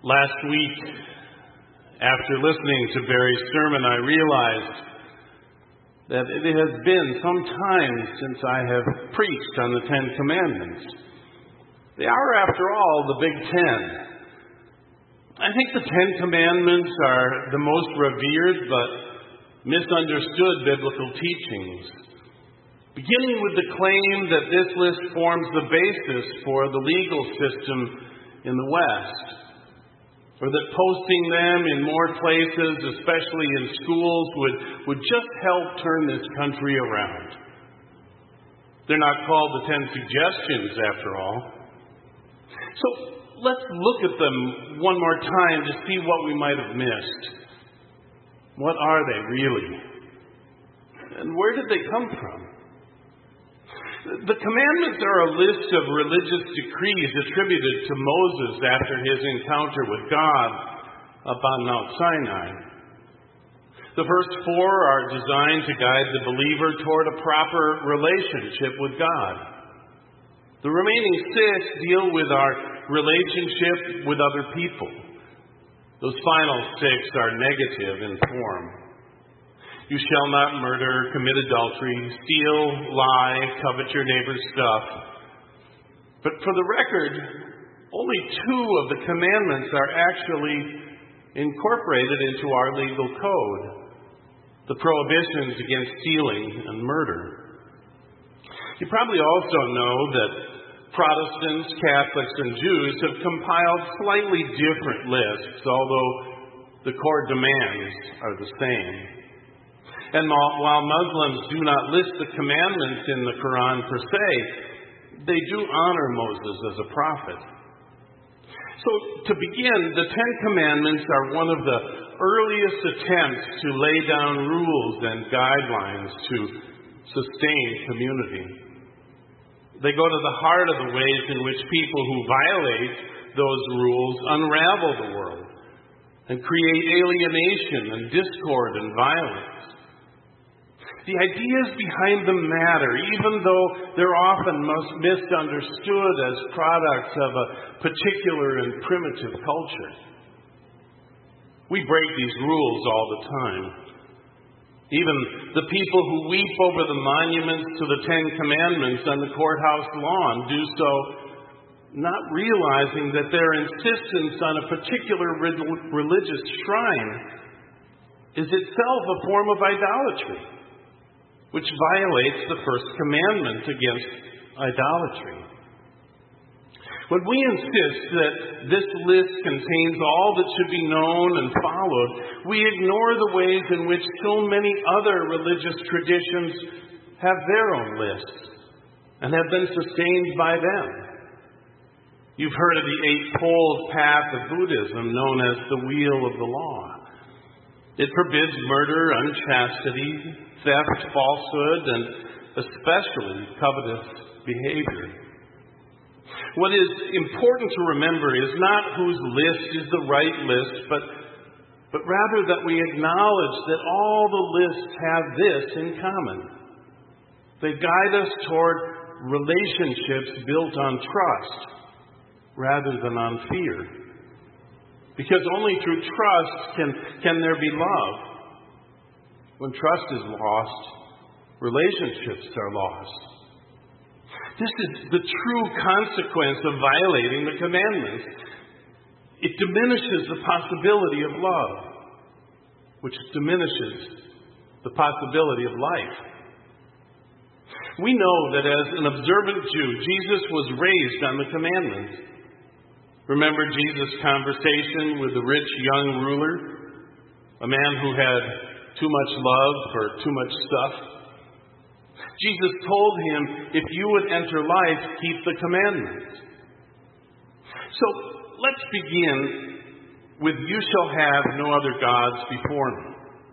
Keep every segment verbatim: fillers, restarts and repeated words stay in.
Last week, after listening to Barry's sermon, I realized that it has been some time since I have preached on the Ten Commandments. They are, after all, the Big Ten. I think the Ten Commandments are the most revered but misunderstood biblical teachings, beginning with the claim that this list forms the basis for the legal system in the West, or that posting them in more places, especially in schools, would, would just help turn this country around. They're not called the Ten Suggestions, after all. So let's look at them one more time to see what we might have missed. What are they really? And where did they come from? The commandments are a list of religious decrees attributed to Moses after his encounter with God up on Mount Sinai. The first four are designed to guide the believer toward a proper relationship with God. The remaining six deal with our relationship with other people. Those final six are negative in form. You shall not murder, commit adultery, steal, lie, covet your neighbor's stuff. But for the record, only two of the commandments are actually incorporated into our legal code: the prohibitions against stealing and murder. You probably also know that Protestants, Catholics, and Jews have compiled slightly different lists, although the core demands are the same. And while Muslims do not list the commandments in the Quran per se, they do honor Moses as a prophet. So to begin, the Ten Commandments are one of the earliest attempts to lay down rules and guidelines to sustain community. They go to the heart of the ways in which people who violate those rules unravel the world and create alienation and discord and violence. The ideas behind them matter, even though they're often misunderstood as products of a particular and primitive culture. We break these rules all the time. Even the people who weep over the monuments to the Ten Commandments on the courthouse lawn do so not realizing that their insistence on a particular religious shrine is itself a form of idolatry, which violates the first commandment against idolatry. When we insist that this list contains all that should be known and followed, we ignore the ways in which so many other religious traditions have their own lists and have been sustained by them. You've heard of the Eightfold Path of Buddhism, known as the Wheel of the Law. It forbids murder, unchastity, theft, falsehood, and especially covetous behavior. What is important to remember is not whose list is the right list, but, but rather that we acknowledge that all the lists have this in common. They guide us toward relationships built on trust rather than on fear. Because only through trust can, can there be love. When trust is lost, relationships are lost. This is the true consequence of violating the commandments. It diminishes the possibility of love, which diminishes the possibility of life. We know that as an observant Jew, Jesus was raised on the commandments. Remember Jesus' conversation with the rich young ruler, a man who had too much love for too much stuff? Jesus told him, if you would enter life, keep the commandments. So let's begin with, you shall have no other gods before me.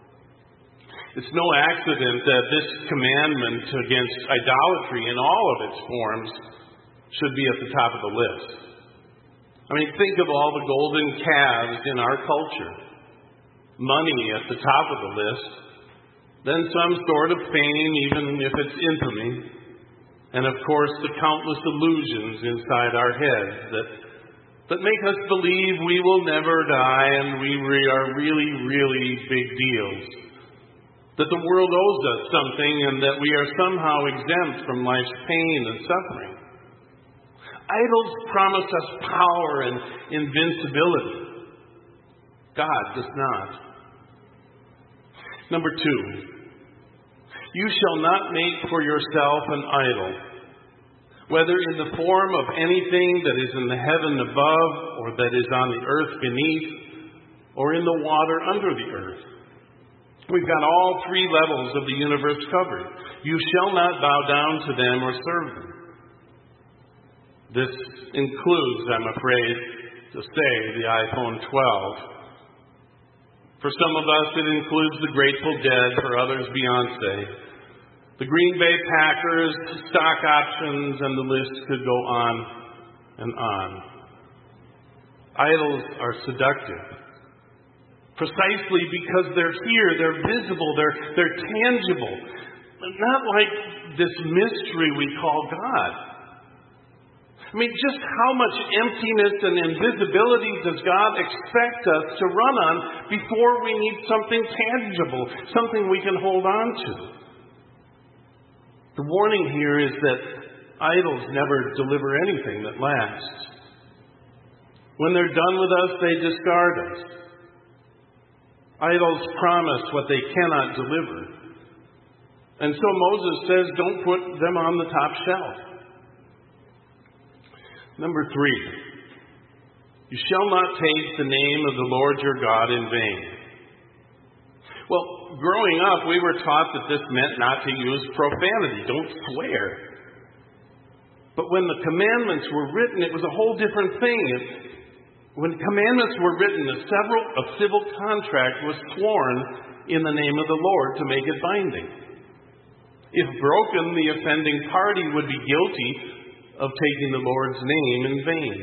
It's no accident that this commandment against idolatry in all of its forms should be at the top of the list. I mean, think of all the golden calves in our culture. Money at the top of the list, then some sort of fame, even if it's infamy, and of course the countless illusions inside our heads that that make us believe we will never die and we re- are really, really big deals. That the world owes us something and that we are somehow exempt from life's pain and suffering. Idols promise us power and invincibility. God does not. Number two, you shall not make for yourself an idol, whether in the form of anything that is in the heaven above, or that is on the earth beneath, or in the water under the earth. We've got all three levels of the universe covered. You shall not bow down to them or serve them. This includes, I'm afraid to say, the iPhone twelve. For some of us, it includes the Grateful Dead. For others, Beyonce. The Green Bay Packers, stock options, and the list could go on and on. Idols are seductive. Precisely because they're here, they're visible, they're, they're tangible. Not like this mystery we call God. I mean, just how much emptiness and invisibility does God expect us to run on before we need something tangible, something we can hold on to? The warning here is that idols never deliver anything that lasts. When they're done with us, they discard us. Idols promise what they cannot deliver. And so Moses says, don't put them on the top shelf. Number three, you shall not take the name of the Lord your God in vain. Well, growing up, we were taught that this meant not to use profanity. Don't swear. But when the commandments were written, it was a whole different thing. It, when commandments were written, a, several, a civil contract was sworn in the name of the Lord to make it binding. If broken, the offending party would be guilty of taking the Lord's name in vain.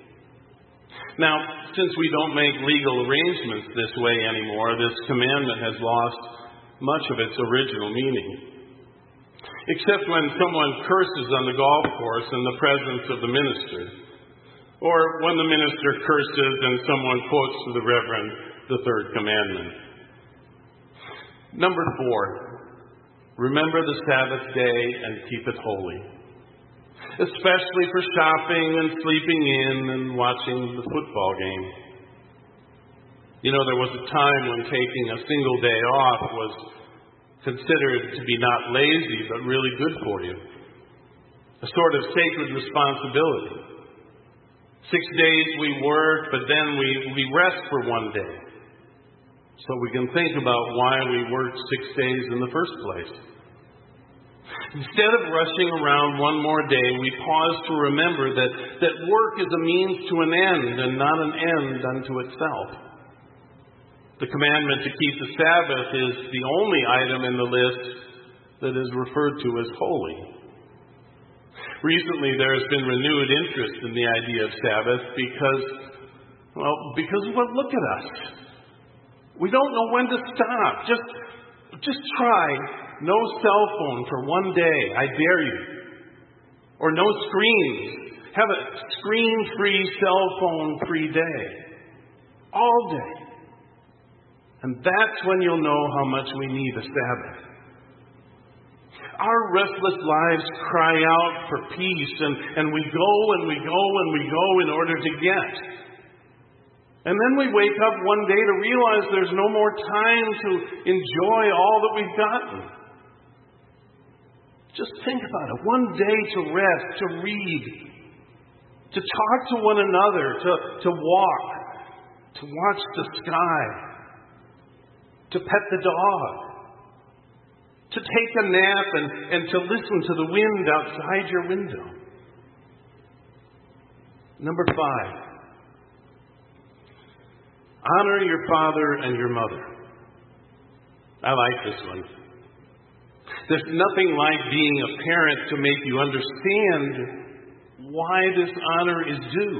Now, since we don't make legal arrangements this way anymore, this commandment has lost much of its original meaning. Except when someone curses on the golf course in the presence of the minister, or when the minister curses and someone quotes to the reverend the third commandment. Number four, remember the Sabbath day and keep it holy. Especially for shopping and sleeping in and watching the football game. You know, there was a time when taking a single day off was considered to be not lazy, but really good for you. A sort of sacred responsibility. Six days we work, but then we, we rest for one day. So we can think about why we worked six days in the first place. Instead of rushing around one more day, we pause to remember that, that work is a means to an end and not an end unto itself. The commandment to keep the Sabbath is the only item in the list that is referred to as holy. Recently, there has been renewed interest in the idea of Sabbath because, well, because, well, look at us. We don't know when to stop. Just, just try. No cell phone for one day, I dare you. Or no screens. Have a screen-free, cell phone-free day. All day. And that's when you'll know how much we need a Sabbath. Our restless lives cry out for peace, and, and we go and we go and we go in order to get. And then we wake up one day to realize there's no more time to enjoy all that we've gotten. Just think about it. One day to rest, to read, to talk to one another, to, to walk, to watch the sky, to pet the dog, to take a nap and, and to listen to the wind outside your window. Number five, honor your father and your mother. I like this one. There's nothing like being a parent to make you understand why this honor is due.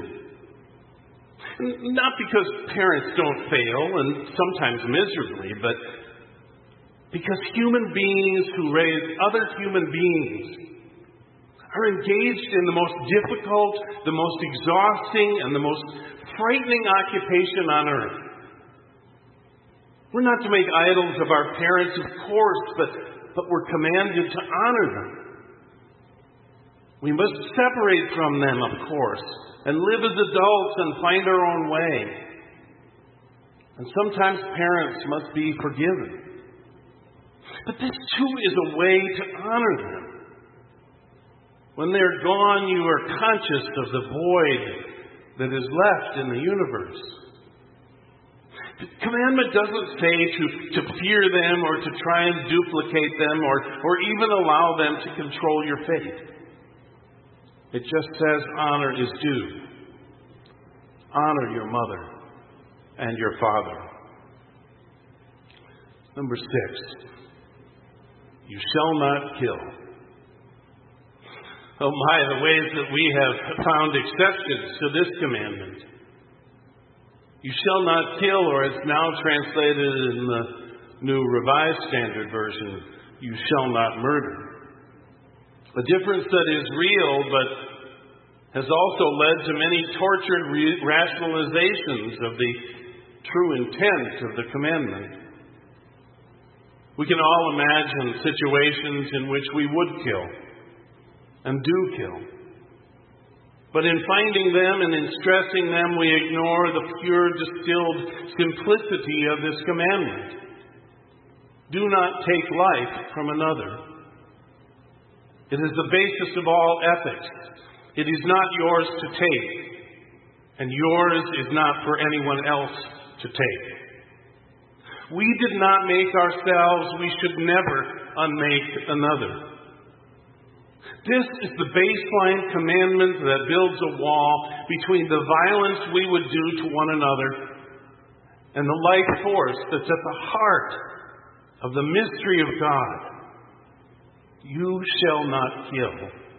Not because parents don't fail, and sometimes miserably, but because human beings who raise other human beings are engaged in the most difficult, the most exhausting, and the most frightening occupation on earth. We're not to make idols of our parents, of course, but, but we're commanded to honor them. We must separate from them, of course, and live as adults and find our own way. And sometimes parents must be forgiven. But this too is a way to honor them. When they're gone, you are conscious of the void that is left in the universe. The commandment doesn't say to, to fear them or to try and duplicate them or, or even allow them to control your fate. It just says honor is due. Honor your mother and your father. Number six, you shall not kill. Oh my, the ways that we have found exceptions to this commandment. You shall not kill, or it's now translated in the New Revised Standard Version, you shall not murder. A difference that is real, but has also led to many tortured re- rationalizations of the true intent of the commandment. We can all imagine situations in which we would kill and do kill. But in finding them and in stressing them, we ignore the pure, distilled simplicity of this commandment. Do not take life from another. It is the basis of all ethics. It is not yours to take, and yours is not for anyone else to take. We did not make ourselves. We should never unmake another. This is the baseline commandment that builds a wall between the violence we would do to one another and the life force that's at the heart of the mystery of God. You shall not kill.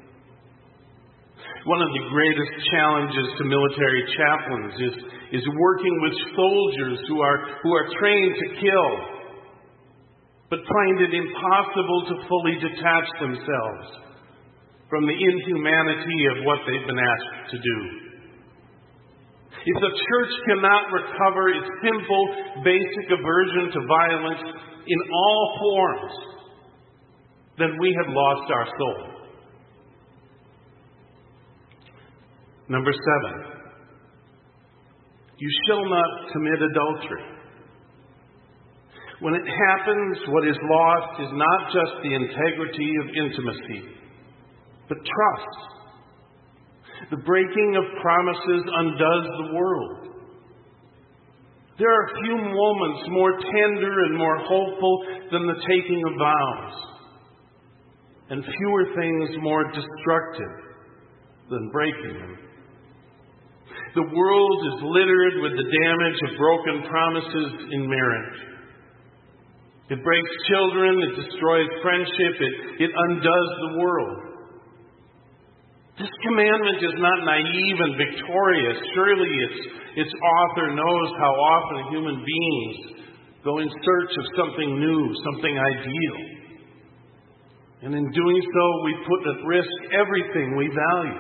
One of the greatest challenges to military chaplains is, is working with soldiers who are, who are trained to kill, but find it impossible to fully detach themselves from the inhumanity of what they've been asked to do. If the church cannot recover its simple, basic aversion to violence in all forms, then we have lost our soul. Number seven, you shall not commit adultery. When it happens, what is lost is not just the integrity of intimacy, but trust. The breaking of promises undoes the world. There are few moments more tender and more hopeful than the taking of vows, and fewer things more destructive than breaking them. The world is littered with the damage of broken promises in marriage. It breaks children, it destroys friendship, it, it undoes the world. This commandment is not naive and victorious. Surely its, its author knows how often human beings go in search of something new, something ideal. And in doing so, we put at risk everything we value.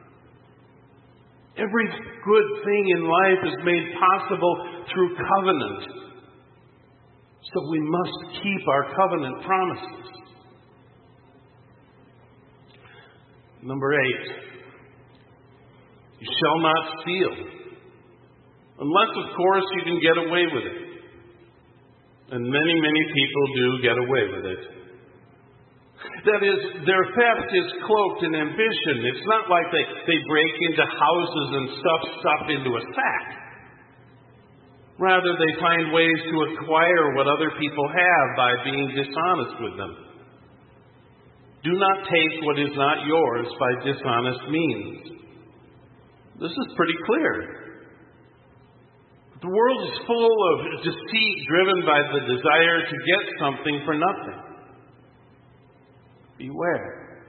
Every good thing in life is made possible through covenant. So we must keep our covenant promises. Number eight, you shall not steal. Unless, of course, you can get away with it. And many, many people do get away with it. That is, their theft is cloaked in ambition. It's not like they, they break into houses and stuff stuff into a sack. Rather, they find ways to acquire what other people have by being dishonest with them. Do not take what is not yours by dishonest means. This is pretty clear. The world is full of deceit driven by the desire to get something for nothing. Beware.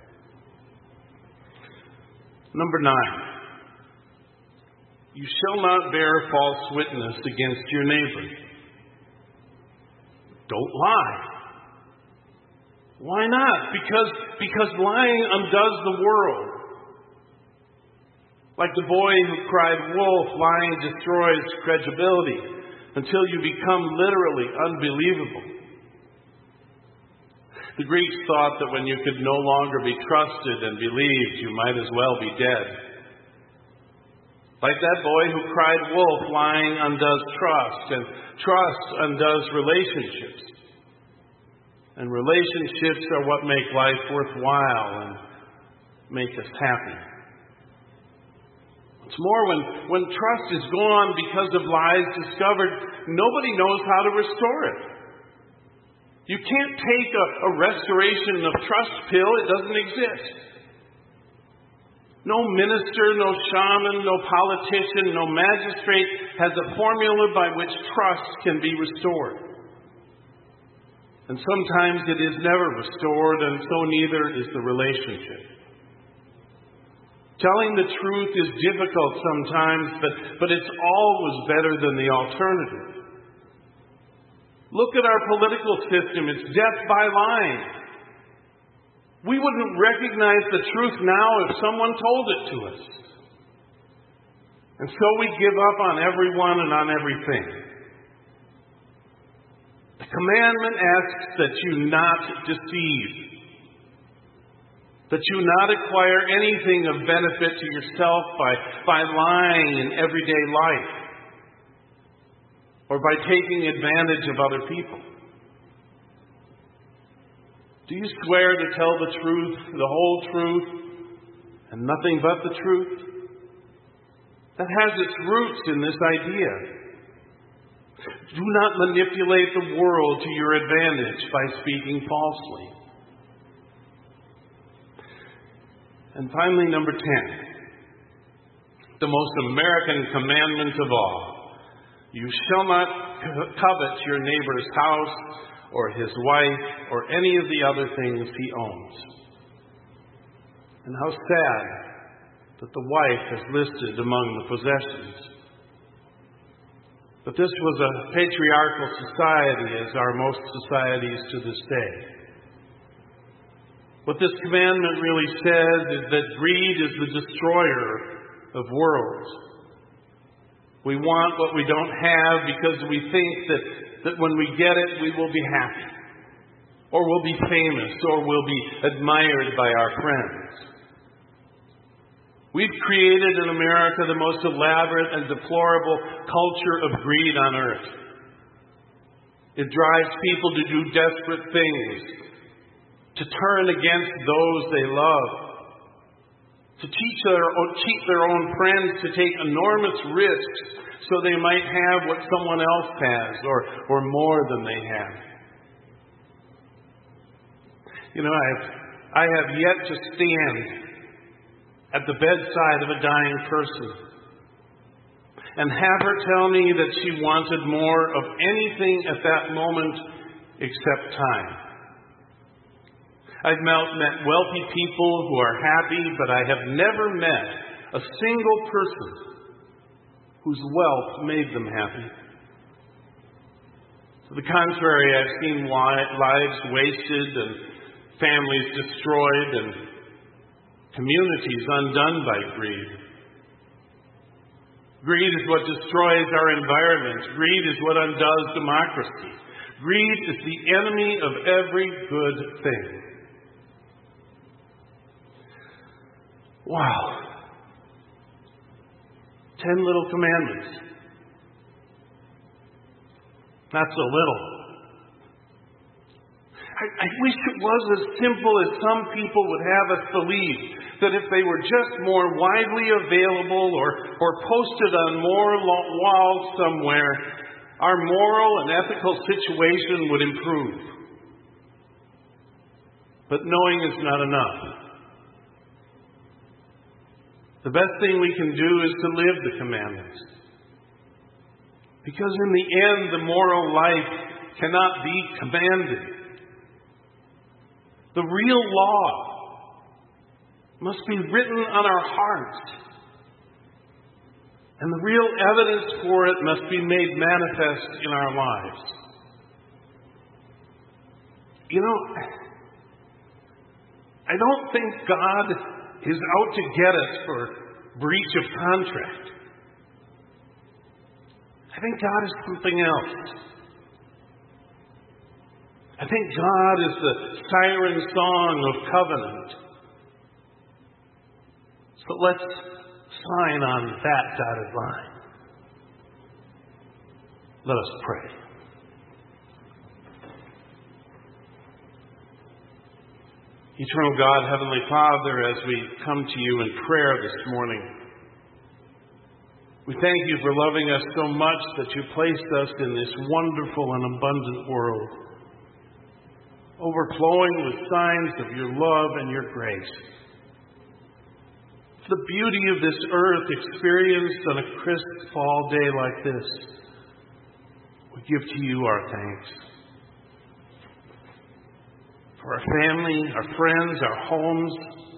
Number nine. You shall not bear false witness against your neighbor. Don't lie. Why not? Because, because lying undoes the world. Like the boy who cried wolf, lying destroys credibility until you become literally unbelievable. The Greeks thought that when you could no longer be trusted and believed, you might as well be dead. Like that boy who cried wolf, lying undoes trust, and trust undoes relationships. And relationships are what make life worthwhile and make us happy. What's more, when, when trust is gone because of lies discovered, nobody knows how to restore it. You can't take a, a restoration of trust pill. It doesn't exist. No minister, no shaman, no politician, no magistrate has a formula by which trust can be restored. And sometimes it is never restored, and so neither is the relationship. Telling the truth is difficult sometimes, but, but it's always better than the alternative. Look at our political system. It's death by lying. We wouldn't recognize the truth now if someone told it to us. And so we give up on everyone and on everything. The commandment asks that you not deceive, that you not acquire anything of benefit to yourself by, by lying in everyday life, or by taking advantage of other people. Do you swear to tell the truth, the whole truth, and nothing but the truth? That has its roots in this idea. Do not manipulate the world to your advantage by speaking falsely. And finally, number ten, the most American commandment of all. You shall not covet your neighbor's house or his wife or any of the other things he owns. And how sad that the wife is listed among the possessions. But this was a patriarchal society, as are most societies to this day. What this commandment really says is that greed is the destroyer of worlds. We want what we don't have because we think that, that when we get it, we will be happy, or we'll be famous, or we'll be admired by our friends. We've created in America the most elaborate and deplorable culture of greed on earth. It drives people to do desperate things, to turn against those they love, to teach their, cheat their own friends to take enormous risks so they might have what someone else has, or, or more than they have. You know, I have, I have yet to stand at the bedside of a dying person and have her tell me that she wanted more of anything at that moment except time. I've met wealthy people who are happy, but I have never met a single person whose wealth made them happy. To the contrary, I've seen lives wasted and families destroyed and communities undone by greed. Greed is what destroys our environment. Greed is what undoes democracy. Greed is the enemy of every good thing. Wow. Ten little commandments. Not so little. I, I wish it was as simple as some people would have us believe, that if they were just more widely available or, or posted on more walls somewhere, our moral and ethical situation would improve. But knowing is not enough. The best thing we can do is to live the commandments. Because in the end, the moral life cannot be commanded. The real law must be written on our hearts. And the real evidence for it must be made manifest in our lives. You know, I don't think God is out to get us for breach of contract. I think God is something else. I think God is the siren song of covenant. So let's sign on that dotted line. Let us pray. Eternal God, Heavenly Father, as we come to you in prayer this morning, we thank you for loving us so much that you placed us in this wonderful and abundant world, overflowing with signs of your love and your grace. For the beauty of this earth experienced on a crisp fall day like this, we give to you our thanks. For our family, our friends, our homes,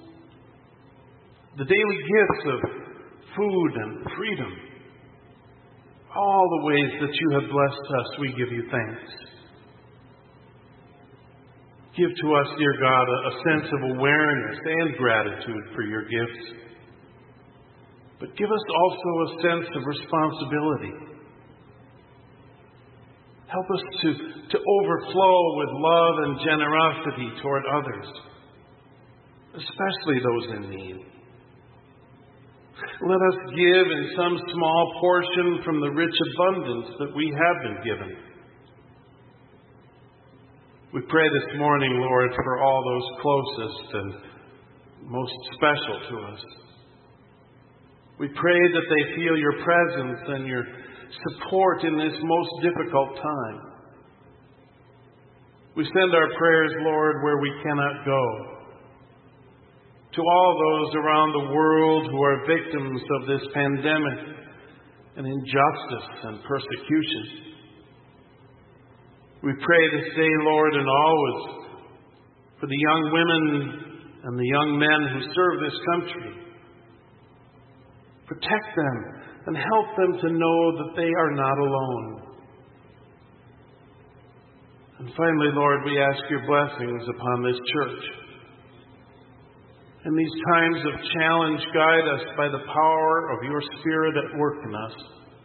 the daily gifts of food and freedom, all the ways that you have blessed us, we give you thanks. Give to us, dear God, a, a sense of awareness and gratitude for your gifts. But give us also a sense of responsibility. Help us to, to overflow with love and generosity toward others, especially those in need. Let us give in some small portion from the rich abundance that we have been given. We pray this morning, Lord, for all those closest and most special to us. We pray that they feel your presence and your support in this most difficult time. We send our prayers, Lord, where we cannot go. To all those around the world who are victims of this pandemic and injustice and persecution. We pray this day, Lord, and always for the young women and the young men who serve this country. Protect them and help them to know that they are not alone. And finally, Lord, we ask your blessings upon this church. In these times of challenge, guide us by the power of your Spirit at work in us.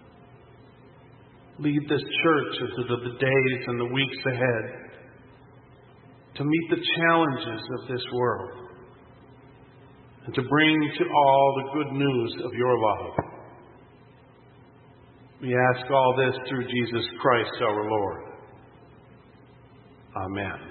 Lead this church into the days and the weeks ahead to meet the challenges of this world and to bring to all the good news of your love. We ask all this through Jesus Christ our Lord. Amen.